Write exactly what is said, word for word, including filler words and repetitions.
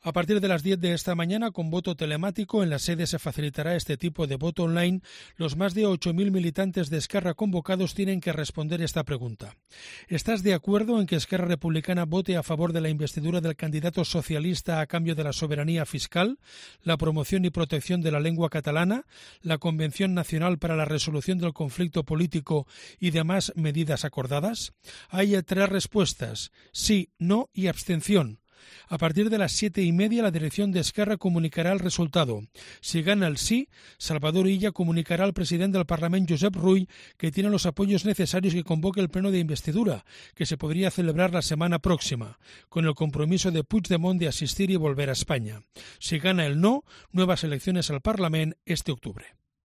A partir de las diez de esta mañana, con voto telemático, en la sede se facilitará este tipo de voto online. Los más de ocho mil militantes de Esquerra convocados tienen que responder esta pregunta. ¿Estás de acuerdo en que Esquerra Republicana vote a favor de la investidura del candidato socialista a cambio de la soberanía fiscal, la promoción y protección de la lengua catalana, la Convención Nacional para la Resolución del Conflicto Político y demás medidas acordadas? Hay tres respuestas: sí, no y abstención. A partir de las siete y media, la dirección de Esquerra comunicará el resultado. Si gana el sí, Salvador Illa comunicará al presidente del Parlamento, Josep Rull, que tiene los apoyos necesarios y que convoque el pleno de investidura, que se podría celebrar la semana próxima, con el compromiso de Puigdemont de asistir y volver a España. Si gana el no, nuevas elecciones al Parlamento este octubre.